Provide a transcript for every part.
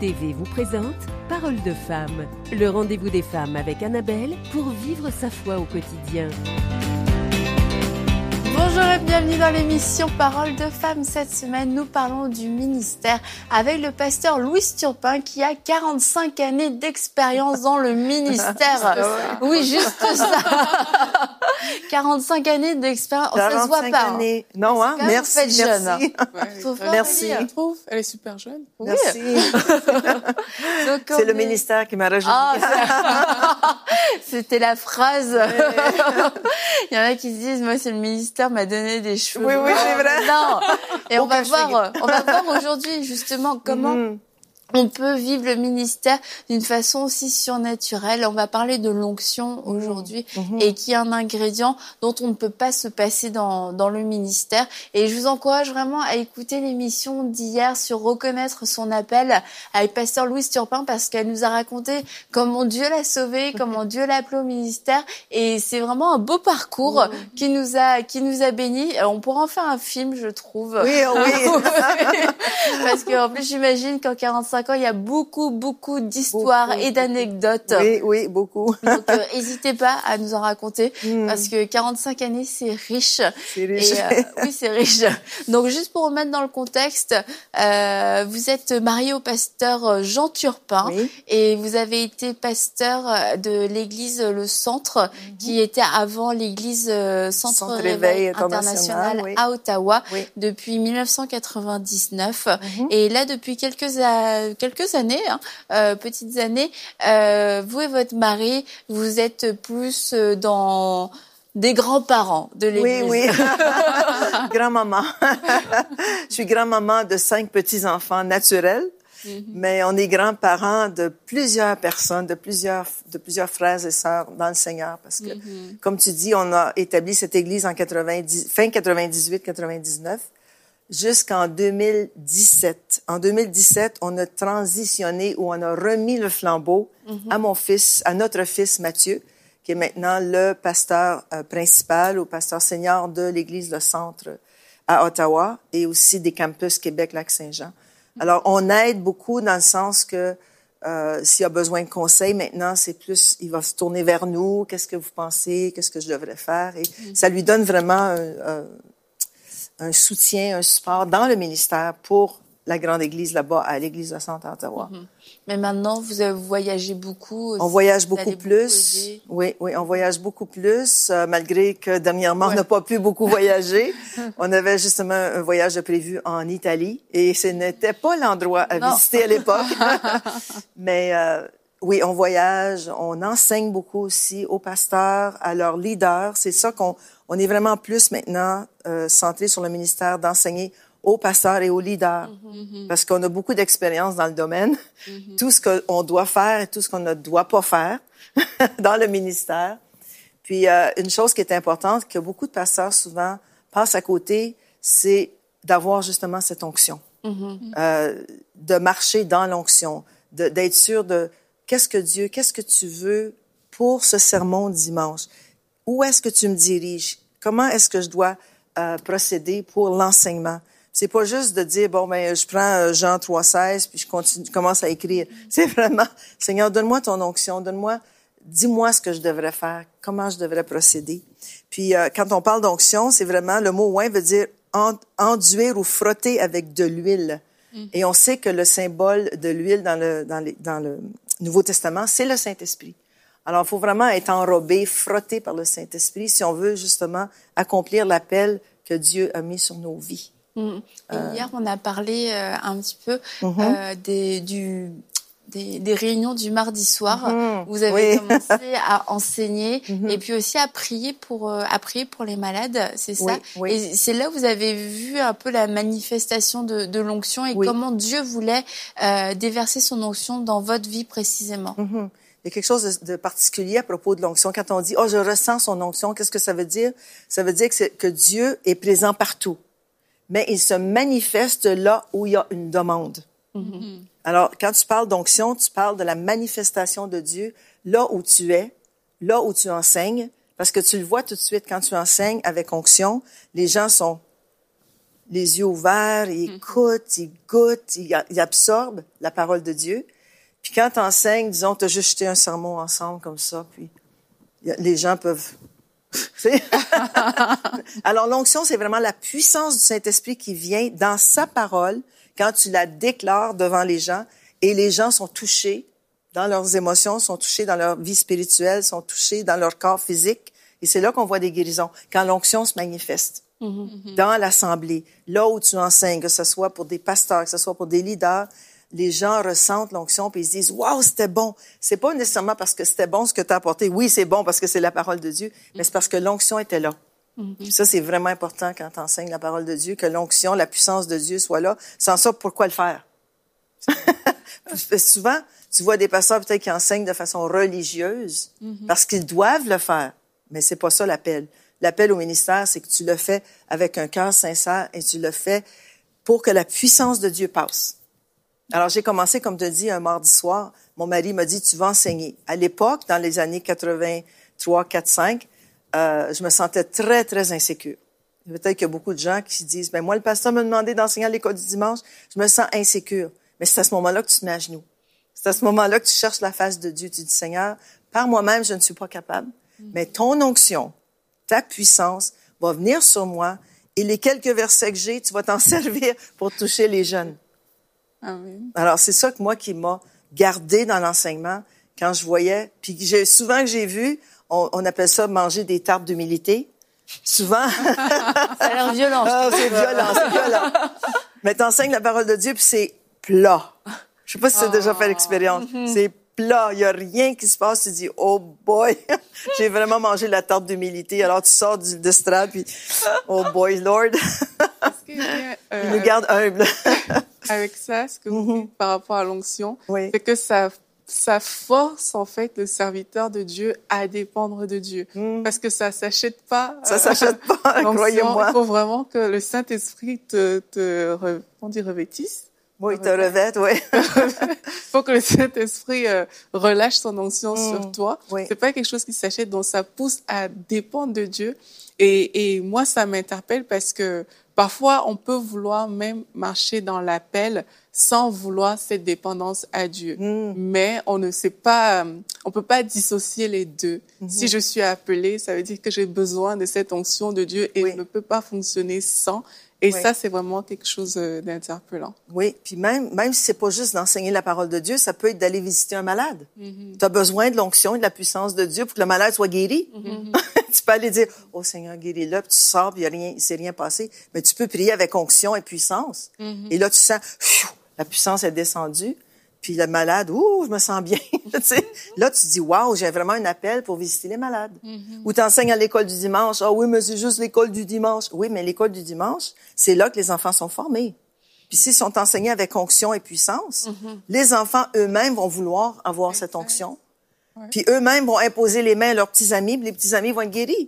TV vous présente Parole de femme, le rendez-vous des femmes avec Annabelle pour vivre sa foi au quotidien. Bonjour et bienvenue dans l'émission Parole de femmes. Cette semaine, nous parlons du ministère avec le pasteur Louis Turpin qui a 45 années d'expérience dans le ministère. Oui, juste ça. 45 années d'expérience. Ça se voit pas. Années. Non, hein? Merci. Vous faites jeune. Ouais. Merci. Je trouve, elle est super jeune. Oui. Merci. Donc, c'est le ministère qui m'a rajouté. C'était la phrase. Il y en a qui se disent, moi, c'est le ministère m'a donné des cheveux. Oui, c'est vrai. Non. Et on va voir aujourd'hui, justement, comment on peut vivre le ministère d'une façon aussi surnaturelle. On va parler de l'onction aujourd'hui et qui est un ingrédient dont on ne peut pas se passer dans le ministère. Et je vous encourage vraiment à écouter l'émission d'hier sur reconnaître son appel avec pasteur Louis Turpin parce qu'elle nous a raconté comment Dieu l'a sauvé, comment Dieu l'a appelé au ministère. Et c'est vraiment un beau parcours qui nous a bénis. On pourra en faire un film, je trouve. Oui. Parce qu'en plus, j'imagine qu'en 45 ans, il y a beaucoup d'histoires et d'anecdotes. Oui, beaucoup. Donc, n'hésitez pas à nous en raconter parce que 45 années, c'est riche. C'est riche. Et, oui, c'est riche. Donc, juste pour remettre dans le contexte, vous êtes marié au pasteur Jean Turpin et vous avez été pasteur de l'église Le Centre, qui était avant l'église Centre Réveil International à Ottawa depuis 1999. Et là, depuis quelques années, petites années, vous et votre mari, vous êtes plus dans des grands-parents de l'église. Oui. Grand-maman. Je suis grand-maman de 5 petits-enfants naturels, mais on est grands-parents de plusieurs personnes, de plusieurs frères et sœurs dans le Seigneur. Parce que, comme tu dis, on a établi cette église en fin 98-99. Jusqu'en 2017. En 2017, on a transitionné ou on a remis le flambeau à notre fils Mathieu, qui est maintenant le pasteur principal ou pasteur senior de l'église Le Centre à Ottawa et aussi des campus Québec-Lac-Saint-Jean. Alors, on aide beaucoup dans le sens que s'il y a besoin de conseils, maintenant, c'est plus, il va se tourner vers nous. Qu'est-ce que vous pensez? Qu'est-ce que je devrais faire? Et ça lui donne vraiment un soutien, un support dans le ministère pour la grande église là-bas, à l'église de Centre à Ottawa. Mais maintenant, vous voyagez beaucoup. On voyage beaucoup plus. Oui, on voyage beaucoup plus, malgré que dernièrement, on n'a pas pu beaucoup voyager. On avait justement un voyage de prévu en Italie et ce n'était pas l'endroit à visiter à l'époque. Mais oui, on voyage, on enseigne beaucoup aussi aux pasteurs, à leurs leaders. C'est ça qu'on est vraiment plus maintenant centré sur le ministère d'enseigner aux pasteurs et aux leaders, parce qu'on a beaucoup d'expérience dans le domaine, tout ce qu'on doit faire et tout ce qu'on ne doit pas faire dans le ministère. Puis une chose qui est importante, que beaucoup de pasteurs souvent passent à côté, c'est d'avoir justement cette onction, de marcher dans l'onction, d'être sûr de qu'est-ce que tu veux pour ce sermon dimanche? Où est-ce que tu me diriges? Comment est-ce que je dois procéder pour l'enseignement? C'est pas juste de dire, je prends Jean 3,16 puis je commence à écrire. C'est vraiment, Seigneur, donne-moi ton onction, dis-moi ce que je devrais faire, comment je devrais procéder. Puis, quand on parle d'onction, c'est vraiment, le mot oint veut dire enduire ou frotter avec de l'huile. Et on sait que le symbole de l'huile dans le Nouveau Testament, c'est le Saint-Esprit. Alors, il faut vraiment être enrobé, frotté par le Saint-Esprit si on veut justement accomplir l'appel que Dieu a mis sur nos vies. Et hier, on a parlé un petit peu des réunions du mardi soir. Vous avez commencé à enseigner et puis aussi à prier pour les malades, c'est ça? Et c'est là où vous avez vu un peu la manifestation de l'onction et comment Dieu voulait déverser son onction dans votre vie précisément. Il y a quelque chose de particulier à propos de l'onction. Quand on dit « je ressens son onction », qu'est-ce que ça veut dire? Ça veut dire que Dieu est présent partout. Mais il se manifeste là où il y a une demande. Alors, quand tu parles d'onction, tu parles de la manifestation de Dieu là où tu es, là où tu enseignes, parce que tu le vois tout de suite quand tu enseignes avec onction, les gens sont les yeux ouverts, ils écoutent, ils goûtent, ils absorbent la parole de Dieu. Puis quand tu enseignes, disons, tu as juste jeté un sermon ensemble comme ça, puis les gens peuvent... Alors, l'onction, c'est vraiment la puissance du Saint-Esprit qui vient dans sa parole quand tu la déclares devant les gens et les gens sont touchés dans leurs émotions, sont touchés dans leur vie spirituelle, sont touchés dans leur corps physique. Et c'est là qu'on voit des guérisons, quand l'onction se manifeste dans l'assemblée, là où tu enseignes, que ce soit pour des pasteurs, que ce soit pour des leaders, les gens ressentent l'onction puis ils se disent « Wow, c'était bon! » C'est pas nécessairement parce que c'était bon ce que tu as apporté. Oui, c'est bon parce que c'est la parole de Dieu, mais c'est parce que l'onction était là. Puis ça, c'est vraiment important quand tu enseignes la parole de Dieu, que l'onction, la puissance de Dieu soit là. Sans ça, pourquoi le faire? Souvent, tu vois des pasteurs peut-être qui enseignent de façon religieuse parce qu'ils doivent le faire, mais c'est pas ça l'appel. L'appel au ministère, c'est que tu le fais avec un cœur sincère et tu le fais pour que la puissance de Dieu passe. Alors, j'ai commencé, comme tu as dit, un mardi soir. Mon mari m'a dit, tu vas enseigner. À l'époque, dans les années 83, 85, je me sentais très, très insécure. Peut-être qu'il y a beaucoup de gens qui se disent, ben moi, le pasteur m'a demandé d'enseigner à l'école du dimanche, je me sens insécure. Mais c'est à ce moment-là que tu te mets à genoux. C'est à ce moment-là que tu cherches la face de Dieu. Tu dis, Seigneur, par moi-même, je ne suis pas capable, mais ton onction, ta puissance va venir sur moi et les quelques versets que j'ai, tu vas t'en servir pour toucher les jeunes. Amen. Alors, c'est ça que moi qui m'a gardé dans l'enseignement quand je voyais, puis souvent que j'ai vu, on appelle ça manger des tartes d'humilité. Souvent. Ça a l'air violent. Ah, c'est violent. Mais t'enseignes la parole de Dieu puis c'est plat. Je sais pas si tu as déjà fait l'expérience. C'est plat. Il y a rien qui se passe. Tu dis, oh boy, j'ai vraiment mangé la tarte d'humilité. Alors tu sors de strade puis, oh boy, Lord. Il nous garde humbles. Avec ça, ce que vous dites par rapport à l'onction, oui. c'est que ça force en fait le serviteur de Dieu à dépendre de Dieu, parce que ça s'achète pas. Ça s'achète pas, croyez-moi. Il faut vraiment que le Saint-Esprit on dit revêtisse. Oui, te revête, oui. Il faut que le Saint-Esprit relâche son onction sur toi. Oui. C'est pas quelque chose qui s'achète, donc ça pousse à dépendre de Dieu. Et moi, ça m'interpelle parce que parfois, on peut vouloir même marcher dans l'appel sans vouloir cette dépendance à Dieu. Mais on ne sait pas, on peut pas dissocier les deux. Si je suis appelée, ça veut dire que j'ai besoin de cette onction de Dieu et je ne peux pas fonctionner sans. Et ça, c'est vraiment quelque chose d'interpellant. Oui, puis même si c'est pas juste d'enseigner la parole de Dieu, ça peut être d'aller visiter un malade. Tu as besoin de l'onction et de la puissance de Dieu pour que le malade soit guéri. Tu peux aller dire, oh Seigneur, guéris-le, puis tu sors, puis il s'est rien passé. Mais tu peux prier avec onction et puissance. Et là, tu sens, la puissance est descendue. Puis le malade, je me sens bien. Là, tu te dis, wow, j'ai vraiment un appel pour visiter les malades. Ou tu enseignes à l'école du dimanche. Ah oui, mais c'est juste l'école du dimanche. Oui, mais l'école du dimanche, c'est là que les enfants sont formés. Puis s'ils sont enseignés avec onction et puissance, les enfants eux-mêmes vont vouloir avoir cette onction. Puis eux-mêmes vont imposer les mains à leurs petits amis, puis les petits amis vont être guéris.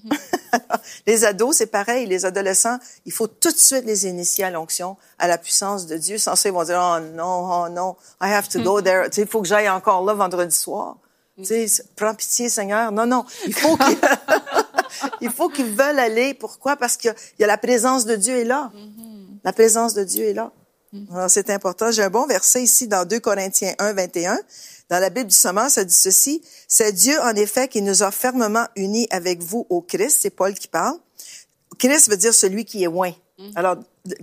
Les ados, c'est pareil. Les adolescents, il faut tout de suite les initier à l'onction, à la puissance de Dieu. Sans ça, ils vont dire, oh non, I have to go there. Tu sais, il faut que j'aille encore là vendredi soir. Tu sais, prends pitié, Seigneur. Non, il faut qu'ils, il faut qu'ils veulent aller. Pourquoi? Parce qu'il y a la présence de Dieu est là. La présence de Dieu est là. Alors, c'est important. J'ai un bon verset ici dans 2 Corinthiens 1, 21. Dans la Bible du Sommeur, ça dit ceci. C'est Dieu, en effet, qui nous a fermement unis avec vous au Christ. C'est Paul qui parle. Christ veut dire celui qui est oint. Alors,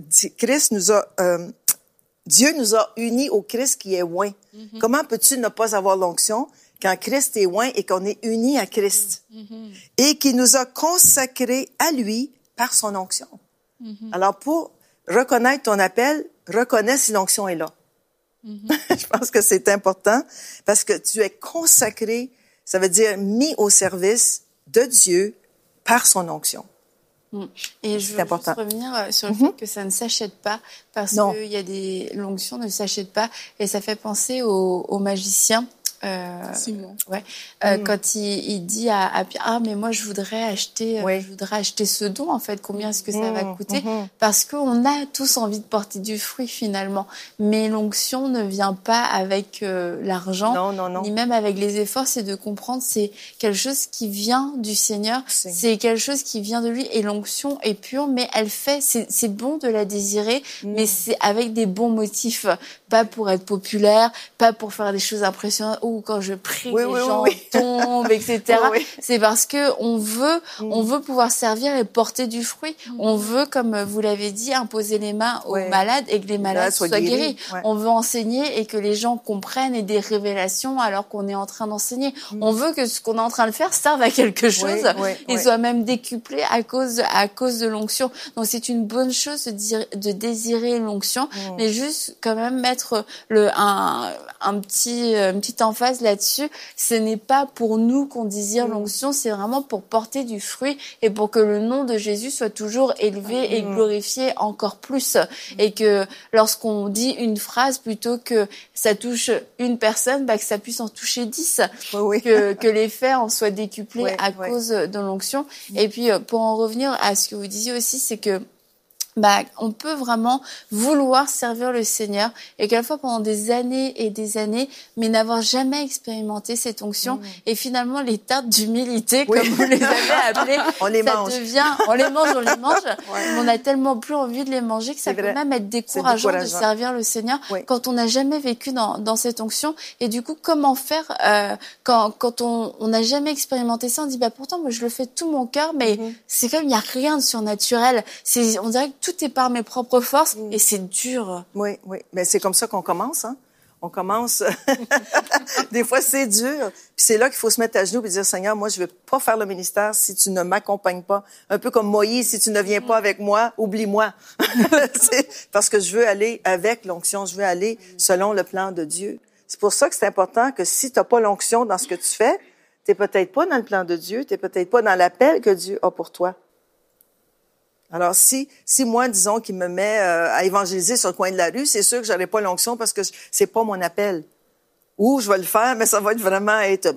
Dieu nous a unis au Christ qui est oint. Comment peux-tu ne pas avoir l'onction quand Christ est oint et qu'on est unis à Christ? Et qui nous a consacrés à lui par son onction. Alors, pour reconnaître ton appel, reconnais si l'onction est là. Je pense que c'est important parce que tu es consacré, ça veut dire mis au service de Dieu par son onction. Et je veux juste revenir sur le fait que ça ne s'achète pas parce qu'il y a l'onction ne s'achète pas et ça fait penser aux magiciens Simon. Ouais. Quand il dit à Pierre, mais moi je voudrais acheter ce don en fait. Combien est-ce que ça va coûter? Parce qu'on a tous envie de porter du fruit finalement, mais l'onction ne vient pas avec l'argent, ni même avec les efforts. C'est de comprendre, c'est quelque chose qui vient du Seigneur, c'est quelque chose qui vient de lui. Et l'onction est pure, mais elle fait, c'est bon de la désirer, mais c'est avec des bons motifs, pas pour être populaire, pas pour faire des choses impressionnantes. Ou quand je prie, les gens tombent, etc. C'est parce que on veut pouvoir servir et porter du fruit. On veut, comme vous l'avez dit, imposer les mains aux malades et que les malades soient guéris. On veut enseigner et que les gens comprennent et des révélations alors qu'on est en train d'enseigner. On veut que ce qu'on est en train de faire serve à quelque chose et soit même décuplé à cause de l'onction. Donc c'est une bonne chose de désirer l'onction, mais juste quand même mettre une petite emphase là-dessus. Ce n'est pas pour nous qu'on désire l'onction, c'est vraiment pour porter du fruit et pour que le nom de Jésus soit toujours élevé et glorifié encore plus. Et que lorsqu'on dit une phrase, plutôt que ça touche une personne, que ça puisse en toucher 10. Que les faits en soient décuplés à cause de l'onction. Et puis, pour en revenir à ce que vous disiez aussi, c'est que on peut vraiment vouloir servir le Seigneur et quelquefois pendant des années et des années, mais n'avoir jamais expérimenté cette onction. Et finalement, les tartes d'humilité, comme vous les avez appelées, on les mange. On a tellement plus envie de les manger que ça peut même être décourageant de servir le Seigneur quand on n'a jamais vécu dans cette onction. Et du coup, comment faire quand on n'a jamais expérimenté ça? On dit, pourtant, moi, je le fais de tout mon cœur, mais c'est comme, il n'y a rien de surnaturel. On dirait que tout est par mes propres forces et c'est dur. Oui. Mais c'est comme ça qu'on commence, hein. On commence. Des fois, c'est dur. Puis c'est là qu'il faut se mettre à genoux et dire, Seigneur, moi, je ne vais pas faire le ministère si tu ne m'accompagnes pas. Un peu comme Moïse, si tu ne viens pas avec moi, oublie-moi. Parce que je veux aller avec l'onction, je veux aller selon le plan de Dieu. C'est pour ça que c'est important que si tu n'as pas l'onction dans ce que tu fais, tu n'es peut-être pas dans le plan de Dieu, tu n'es peut-être pas dans l'appel que Dieu a pour toi. Alors, si moi, disons, qu'il me met à évangéliser sur le coin de la rue, c'est sûr que j'aurai pas l'onction parce que c'est pas mon appel. Ou je vais le faire, mais ça va vraiment être...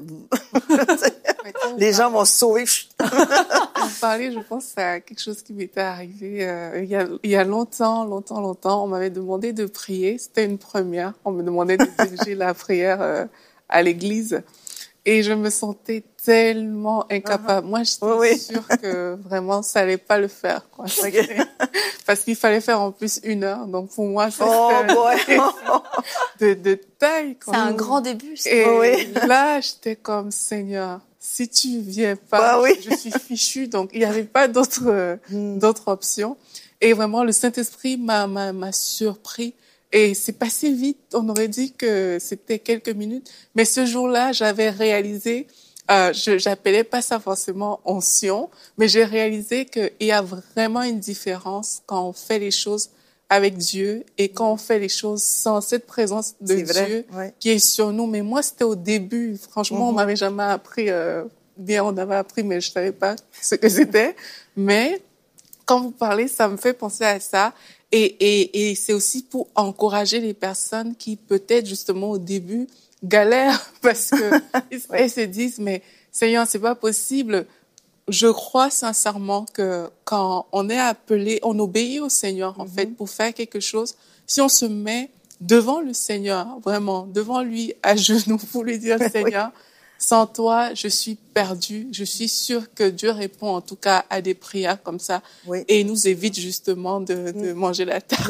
Les gens vont se sauver. Vous parlez, je pense à quelque chose qui m'était arrivé il y a longtemps. On m'avait demandé de prier. C'était une première. On me demandait de diriger la prière à l'église. Et je me sentais tellement incapable. Moi, j'étais sûre que vraiment, ça allait pas le faire, quoi. Parce qu'il fallait faire en plus 1 heure. Donc, pour moi, c'était de taille, quoi. C'est un grand début. Et là, j'étais comme, Seigneur, si tu viens pas, je suis fichue. Donc, il n'y avait pas d'autre option. Et vraiment, le Saint-Esprit m'a surpris. Et c'est passé vite. On aurait dit que c'était quelques minutes. Mais ce jour-là, j'avais réalisé, j'appelais pas ça forcément onction, mais j'ai réalisé qu'il y a vraiment une différence quand on fait les choses avec Dieu et quand on fait les choses sans cette présence de Dieu qui est sur nous. Mais moi, c'était au début. Franchement, on m'avait jamais appris, bien on avait appris, mais je savais pas ce que c'était. Mais quand vous parlez, ça me fait penser à ça. Et c'est aussi pour encourager les personnes qui, peut-être, justement, au début, galèrent parce que elles se disent, mais Seigneur, c'est pas possible. Je crois sincèrement que quand on est appelé, on obéit au Seigneur, en fait, pour faire quelque chose. Si on se met devant le Seigneur, vraiment, devant lui, à genoux, pour lui dire, Seigneur, sans toi, je suis perdue. Je suis sûre que Dieu répond en tout cas à des prières comme ça et nous évite justement de manger la tarte.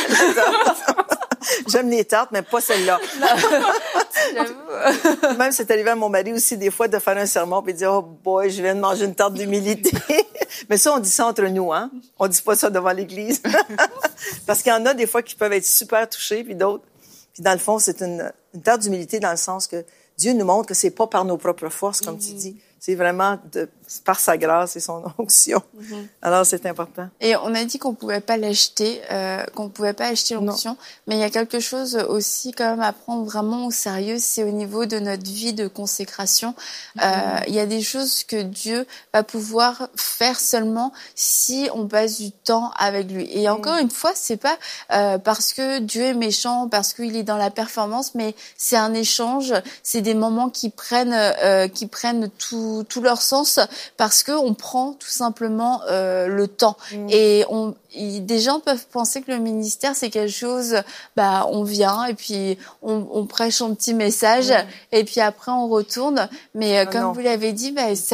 J'aime les tartes, mais pas celle-là. J'avoue. Même c'est arrivé à mon mari aussi des fois de faire un sermon et de dire, oh boy, je viens de manger une tarte d'humilité. Mais ça, on dit ça entre nous, hein. On dit pas ça devant l'église. Parce qu'il y en a des fois qui peuvent être super touchés, puis d'autres. Puis dans le fond, c'est une tarte d'humilité dans le sens que Dieu nous montre que c'est pas par nos propres forces, comme tu dis, C'est vraiment par sa grâce et son onction. Alors, c'est important. Et on a dit qu'on pouvait pas l'acheter, l'onction, mais il y a quelque chose aussi quand même à prendre vraiment au sérieux, c'est au niveau de notre vie de consécration. Il y a des choses que Dieu va pouvoir faire seulement si on passe du temps avec lui. Et encore une fois, c'est pas parce que Dieu est méchant, parce qu'il est dans la performance, mais c'est un échange, c'est des moments qui prennent tout leur sens parce que on prend tout simplement le temps. Et des gens peuvent penser que le ministère c'est quelque chose, on vient et puis on prêche un petit message et puis après on retourne. Mais comme vous l'avez dit,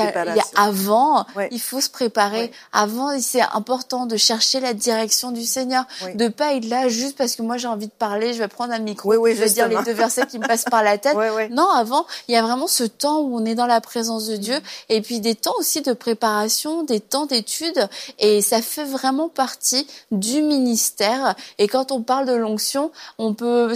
il faut se préparer. Avant, c'est important de chercher la direction du Seigneur, de pas être là juste parce que moi j'ai envie de parler, je vais prendre un micro, je vais dire les 2 versets qui me passent par la tête. Non, avant, il y a vraiment ce temps où on est dans la présence de Dieu et puis des temps aussi de préparation, des temps d'études, et ça fait vraiment partie du ministère. Et quand on parle de l'onction, on peut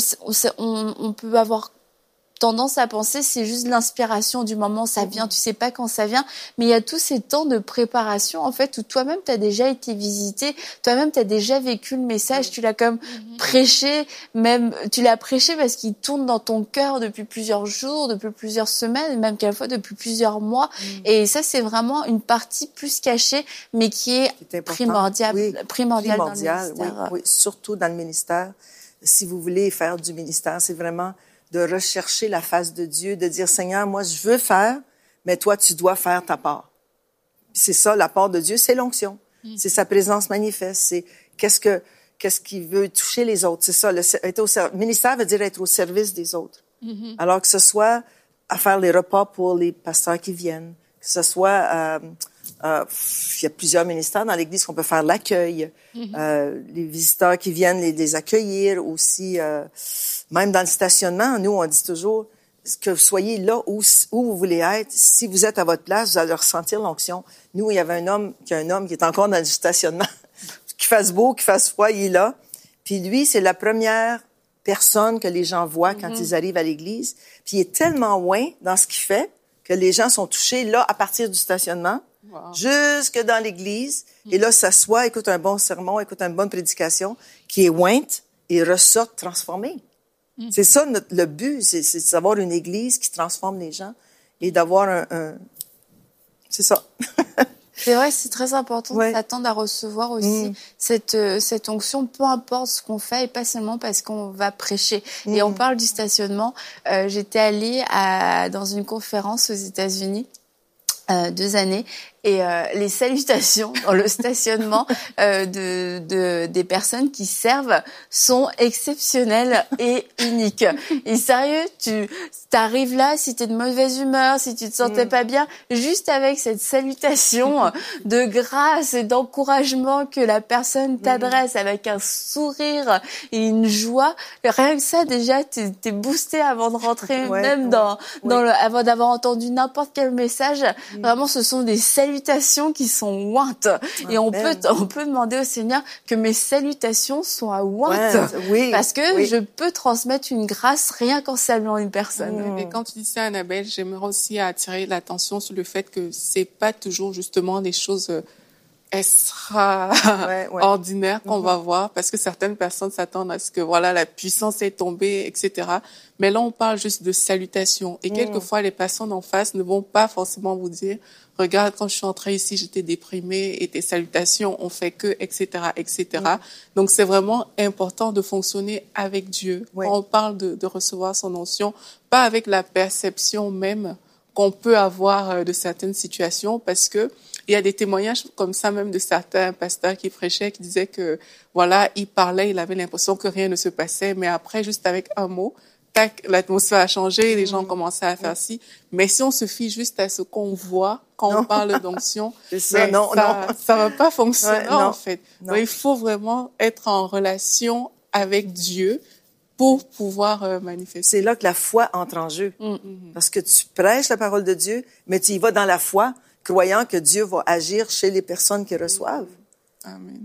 avoir tendance à penser c'est juste l'inspiration du moment, ça vient, tu sais pas quand ça vient, mais il y a tous ces temps de préparation en fait où toi-même tu as déjà été visité, toi-même tu as déjà vécu le message, tu l'as comme prêché, même tu l'as prêché parce qu'il tourne dans ton cœur depuis plusieurs jours, depuis plusieurs semaines, même quelquefois depuis plusieurs mois, et ça c'est vraiment une partie plus cachée mais qui est primordiale dans le ministère. Oui, surtout dans le ministère. Si vous voulez faire du ministère, c'est vraiment de rechercher la face de Dieu, de dire, Seigneur, moi, je veux faire, mais toi, tu dois faire ta part. C'est ça, la part de Dieu, c'est l'onction. C'est sa présence manifeste. C'est qu'est-ce qu'il veut toucher les autres. C'est ça, le ministère veut dire être au service des autres. Alors que ce soit à faire les repas pour les pasteurs qui viennent, que ce soit il y a plusieurs ministères dans l'Église qu'on peut faire l'accueil, les visiteurs qui viennent les accueillir aussi, même dans le stationnement. Nous, on dit toujours que vous soyez là où vous voulez être. Si vous êtes à votre place, vous allez ressentir l'onction. Nous, il y avait un homme qui est encore dans le stationnement, qu'il fasse beau, qu'il fasse froid, il est là. Puis lui, c'est la première personne que les gens voient quand ils arrivent à l'Église. Puis il est tellement loin dans ce qu'il fait que les gens sont touchés là à partir du stationnement. Wow. Jusque dans l'église, et là s'assoit, écoute un bon sermon, écoute une bonne prédication, qui est ointe et ressort transformé. C'est ça le but, c'est d'avoir une église qui transforme les gens et d'avoir c'est ça. C'est vrai, c'est très important de s'attendre à recevoir aussi cette onction, peu importe ce qu'on fait et pas seulement parce qu'on va prêcher. Et on parle du stationnement. J'étais allée dans une conférence aux États-Unis 2 années. Et les salutations dans le stationnement des personnes qui servent sont exceptionnelles et uniques. Et sérieux, t'arrives là, si t'es de mauvaise humeur, si tu te sentais pas bien, juste avec cette salutation de grâce et d'encouragement que la personne t'adresse avec un sourire et une joie, rien que ça déjà, t'es boosté avant de rentrer, avant d'avoir entendu n'importe quel message. Vraiment, ce sont des salutations qui sont ointes. Et on peut demander au Seigneur que mes salutations soient ointes. Parce que je peux transmettre une grâce rien qu'en saluant une personne. Et quand tu dis ça, Annabelle, j'aimerais aussi attirer l'attention sur le fait que c'est pas toujours justement des choses extraordinaires qu'on va voir, parce que certaines personnes s'attendent à ce que la puissance est tombée, etc. Mais là, on parle juste de salutations. Et quelquefois, les personnes en face ne vont pas forcément vous dire, regarde, quand je suis entrée ici, j'étais déprimée et tes salutations ont fait que, etc., etc. Donc, c'est vraiment important de fonctionner avec Dieu. Quand on parle de recevoir son onction, pas avec la perception même qu'on peut avoir de certaines situations, parce que il y a des témoignages comme ça même de certains pasteurs qui prêchaient, qui disaient que, il parlait, il avait l'impression que rien ne se passait, mais après, juste avec un mot, tac, l'atmosphère a changé, les gens ont commencé à faire ci. Mais si on se fie juste à ce qu'on voit quand on parle d'onction, ça va pas fonctionner en fait. Donc, il faut vraiment être en relation avec Dieu pour pouvoir manifester. C'est là que la foi entre en jeu. Parce que tu prêches la parole de Dieu, mais tu y vas dans la foi, croyant que Dieu va agir chez les personnes qui reçoivent. Amen.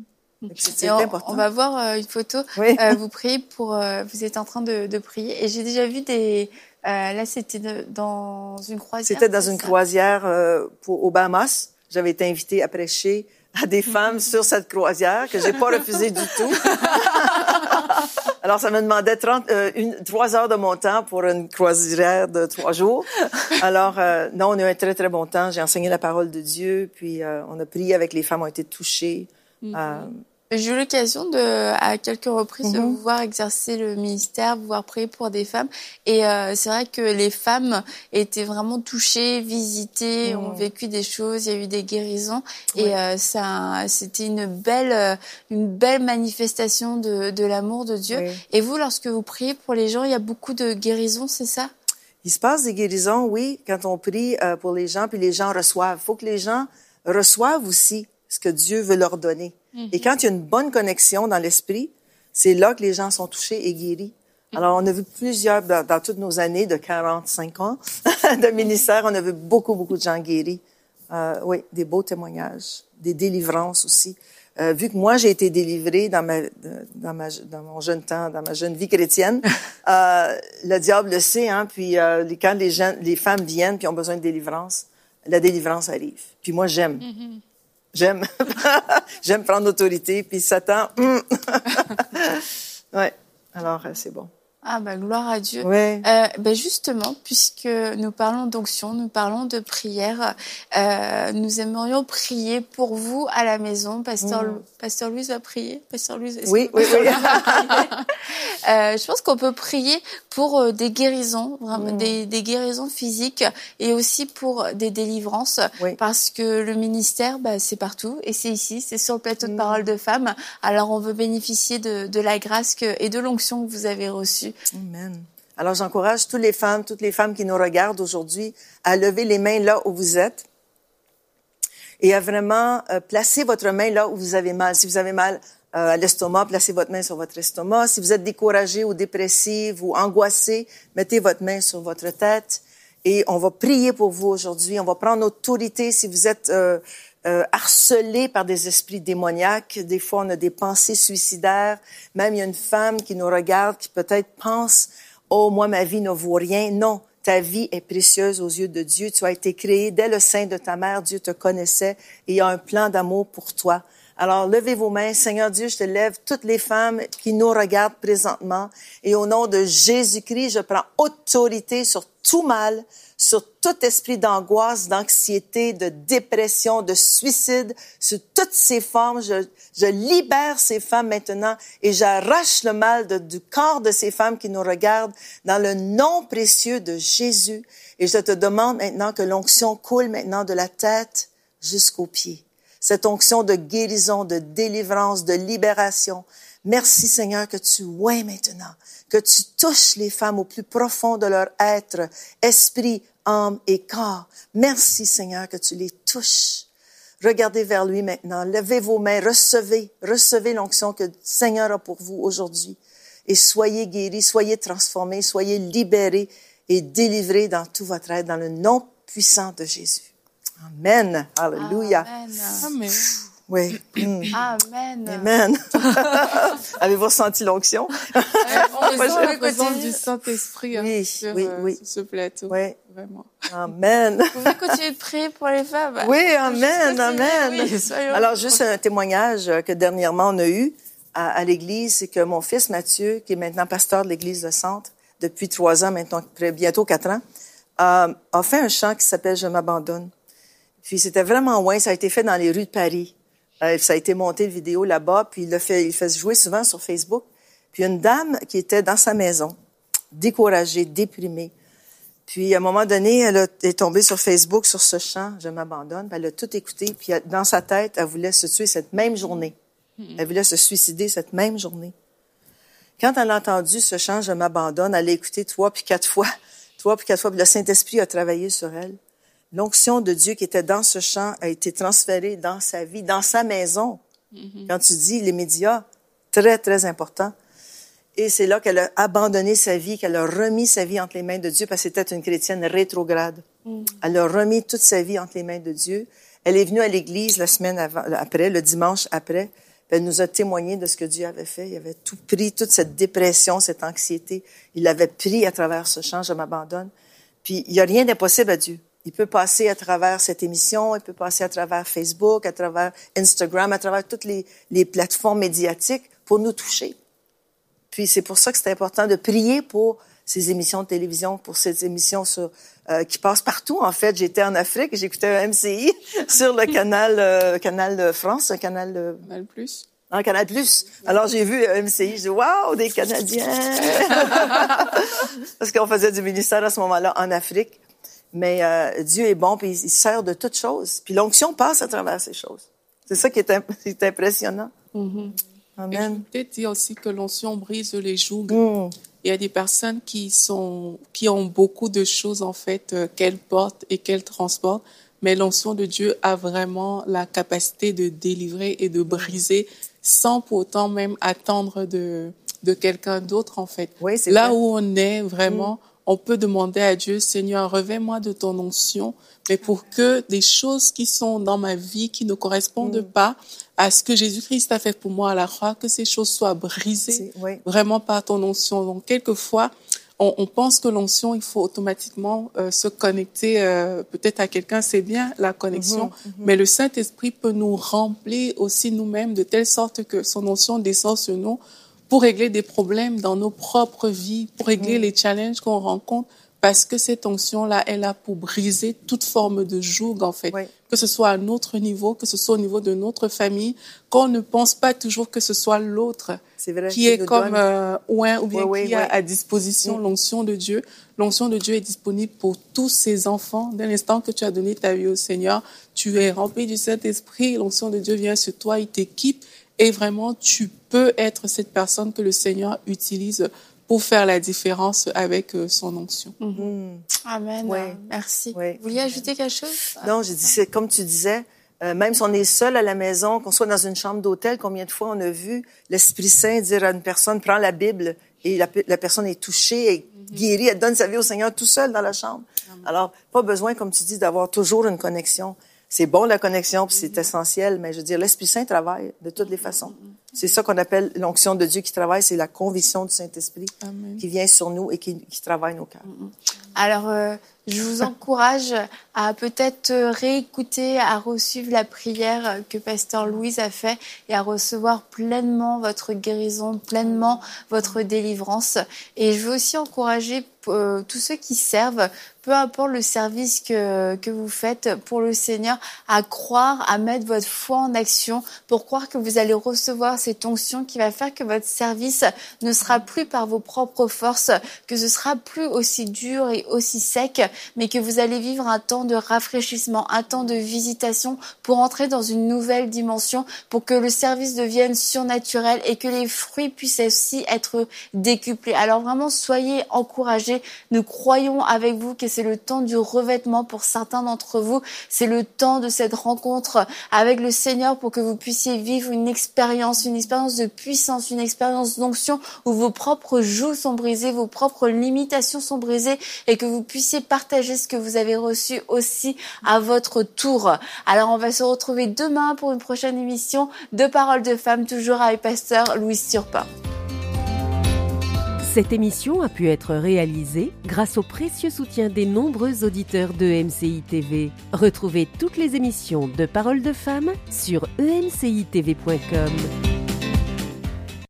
C'est important. On va voir une photo. Oui. Vous priez vous êtes en train de prier. Et j'ai déjà vu là, c'était dans une croisière. C'était dans une croisière aux Bahamas. J'avais été invitée à prêcher à des femmes sur cette croisière que j'ai pas refusé du tout. Alors, ça me demandait 3 heures de mon temps pour une croisière de 3 jours. Alors, non, on a eu un très, très bon temps. J'ai enseigné la parole de Dieu, puis on a prié avec les femmes, ont été touchées. J'ai eu l'occasion à quelques reprises de vous voir exercer le ministère, vous voir prier pour des femmes. Et c'est vrai que les femmes étaient vraiment touchées, visitées, ont vécu des choses, il y a eu des guérisons. Et c'était une belle manifestation de l'amour de Dieu. Oui. Et vous, lorsque vous priez pour les gens, il y a beaucoup de guérisons, c'est ça? Il se passe des guérisons, oui, quand on prie pour les gens, puis les gens reçoivent. Il faut que les gens reçoivent aussi ce que Dieu veut leur donner. Et quand il y a une bonne connexion dans l'esprit, c'est là que les gens sont touchés et guéris. Alors, on a vu plusieurs, dans toutes nos années de 45 ans de ministère, on a vu beaucoup, beaucoup de gens guéris. Oui, des beaux témoignages, des délivrances aussi. Vu que moi, j'ai été délivrée dans mon jeune temps, dans ma jeune vie chrétienne, le diable le sait, hein, puis quand les femmes viennent puis ont besoin de délivrance, la délivrance arrive. Puis moi, j'aime. J'aime prendre l'autorité, puis Satan, ouais. Alors, c'est bon. Ah, gloire à Dieu. Ouais. Justement, puisque nous parlons d'onction, nous parlons de prière, nous aimerions prier pour vous à la maison. Pasteur Louise va prier. Pasteur Louise, oui. Je pense qu'on peut prier pour des guérisons, vraiment, des guérisons physiques et aussi pour des délivrances. Oui. Parce que le ministère, c'est partout et c'est ici, c'est sur le plateau de Parole de Femmes. Alors, on veut bénéficier de la grâce et de l'onction que vous avez reçue. Amen. Alors, j'encourage toutes les femmes qui nous regardent aujourd'hui à lever les mains là où vous êtes et à vraiment placer votre main là où vous avez mal. Si vous avez mal à l'estomac, placez votre main sur votre estomac. Si vous êtes découragé ou dépressive ou angoissé, mettez votre main sur votre tête et on va prier pour vous aujourd'hui. On va prendre autorité si vous êtes harcelés par des esprits démoniaques. Des fois, on a des pensées suicidaires. Même, il y a une femme qui nous regarde, qui peut-être pense, « Oh, moi, ma vie ne vaut rien. » Non, ta vie est précieuse aux yeux de Dieu. Tu as été créé dès le sein de ta mère. Dieu te connaissait et il y a un plan d'amour pour toi. Alors, levez vos mains. Seigneur Dieu, je te lève toutes les femmes qui nous regardent présentement. Et au nom de Jésus-Christ, je prends autorité sur tout mal, sur tout esprit d'angoisse, d'anxiété, de dépression, de suicide, sur toutes ces formes. Je libère ces femmes maintenant et j'arrache le mal du corps de ces femmes qui nous regardent dans le nom précieux de Jésus. Et je te demande maintenant que l'onction coule maintenant de la tête jusqu'aux pieds. Cette onction de guérison, de délivrance, de libération. Merci Seigneur que tu oins maintenant, que tu touches les femmes au plus profond de leur être, esprit, âme et corps. Merci Seigneur que tu les touches. Regardez vers lui maintenant, levez vos mains, recevez l'onction que le Seigneur a pour vous aujourd'hui. Et soyez guéris, soyez transformés, soyez libérés et délivrés dans tout votre être, dans le nom puissant de Jésus. Amen. Alléluia. Amen. Oui. Amen. Amen. Avez-vous ressenti l'onction? On ressent la présence du Saint-Esprit sur ce plateau. Oui. Vraiment. Amen. Vous pouvez continuer de prier pour les femmes. Oui, amen, amen. Oui, alors, juste un témoignage que dernièrement on a eu à l'église, c'est que mon fils Mathieu, qui est maintenant pasteur de l'église de Centre, depuis 3 ans maintenant, bientôt 4 ans, a fait un chant qui s'appelle « Je m'abandonne ». Puis c'était vraiment loin, ça a été fait dans les rues de Paris. Ça a été monté, le vidéo là-bas, puis il fait jouer souvent sur Facebook. Puis une dame qui était dans sa maison, découragée, déprimée. Puis à un moment donné, elle est tombée sur Facebook sur ce chant, « Je m'abandonne ». Elle a tout écouté, puis dans sa tête, elle voulait se tuer cette même journée. Elle voulait se suicider cette même journée. Quand elle a entendu ce chant, « Je m'abandonne », elle l'a écouté 3 puis 4 fois. Puis le Saint-Esprit a travaillé sur elle. L'onction de Dieu qui était dans ce chant a été transférée dans sa vie, dans sa maison. Quand tu dis les médias, très, très important. Et c'est là qu'elle a abandonné sa vie, qu'elle a remis sa vie entre les mains de Dieu, parce que c'était une chrétienne rétrograde. Elle a remis toute sa vie entre les mains de Dieu. Elle est venue à l'église la semaine après, le dimanche après. Elle nous a témoigné de ce que Dieu avait fait. Il avait tout pris, toute cette dépression, cette anxiété. Il l'avait pris à travers ce chant, Je m'abandonne. Puis, il n'y a rien d'impossible à Dieu. Il peut passer à travers cette émission, il peut passer à travers Facebook, à travers Instagram, à travers toutes les plateformes médiatiques pour nous toucher. Puis, c'est pour ça que c'est important de prier pour ces émissions de télévision, pour ces émissions qui passent partout. En fait, j'étais en Afrique et j'écoutais un MCI sur le canal de France, un canal... Canal Plus. Un Canal Plus. Alors, j'ai vu MCI, j'ai dit, waouh, des Canadiens! Parce qu'on faisait du ministère à ce moment-là en Afrique. Mais Dieu est bon, puis il sert de toutes choses. Puis l'onction passe à travers ces choses. C'est ça qui est impressionnant. Mm-hmm. Amen. Et je veux peut-être dire aussi que l'onction brise les jougs. Il y a des personnes qui ont beaucoup de choses, en fait, qu'elles portent et qu'elles transportent. Mais l'onction de Dieu a vraiment la capacité de délivrer et de briser sans pour autant même attendre de quelqu'un d'autre, en fait. Oui, c'est là vrai. où on est vraiment, on peut demander à Dieu, Seigneur, revêt-moi de ton onction, mais pour que des choses qui sont dans ma vie, qui ne correspondent pas à ce que Jésus-Christ a fait pour moi à la croix, que ces choses soient brisées vraiment par ton onction. Donc, quelquefois, on pense que l'onction, il faut automatiquement se connecter peut-être à quelqu'un, c'est bien la connexion, mais le Saint-Esprit peut nous remplir aussi nous-mêmes de telle sorte que son onction descend sur nous pour régler des problèmes dans nos propres vies, pour régler les challenges qu'on rencontre, parce que cette onction-là est là pour briser toute forme de joug, en fait. Que ce soit à notre niveau, que ce soit au niveau de notre famille, qu'on ne pense pas toujours que ce soit l'autre qui est comme ou bien qui a à disposition l'onction de Dieu. L'onction de Dieu est disponible pour tous ses enfants. Dès l'instant que tu as donné ta vie au Seigneur, tu es rempli du Saint-Esprit, l'onction de Dieu vient sur toi, il t'équipe, et vraiment, tu peux être cette personne que le Seigneur utilise pour faire la différence avec son onction. Amen. Merci. Vous vouliez ajouter quelque chose? Non, j'ai dit, c'est comme tu disais, même si on est seul à la maison, qu'on soit dans une chambre d'hôtel, combien de fois on a vu l'Esprit Saint dire à une personne, prends la Bible, et la personne est touchée, et guérie, elle donne sa vie au Seigneur tout seul dans la chambre. Alors, pas besoin, comme tu dis, d'avoir toujours une connexion. C'est bon, la connexion, puis c'est essentiel, mais je veux dire, l'Esprit Saint travaille de toutes les façons. C'est ça qu'on appelle l'onction de Dieu qui travaille, c'est la conviction du Saint-Esprit qui vient sur nous et qui travaille nos cœurs. Alors, je vous encourage à peut-être réécouter, à resuivre la prière que Pasteur Louise a fait et à recevoir pleinement votre guérison, pleinement votre délivrance. Et je veux aussi encourager tous ceux qui servent, peu importe le service que vous faites pour le Seigneur, à croire, à mettre votre foi en action pour croire que vous allez recevoir cette onction qui va faire que votre service ne sera plus par vos propres forces, que ce sera plus aussi dur et aussi sec, mais que vous allez vivre un temps de rafraîchissement, un temps de visitation pour entrer dans une nouvelle dimension, pour que le service devienne surnaturel et que les fruits puissent aussi être décuplés. Alors vraiment, soyez encouragés. Nous croyons avec vous que c'est le temps du revêtement pour certains d'entre vous. C'est le temps de cette rencontre avec le Seigneur pour que vous puissiez vivre une expérience de puissance, une expérience d'onction où vos propres jougs sont brisés, vos propres limitations sont brisées et que vous puissiez partager ce que vous avez reçu aussi à votre tour. Alors on va se retrouver demain pour une prochaine émission de Paroles de Femmes, toujours avec Pasteur Louise Turpin. Cette émission a pu être réalisée grâce au précieux soutien des nombreux auditeurs de MCI TV. Retrouvez toutes les émissions de Paroles de Femmes sur emcitv.com.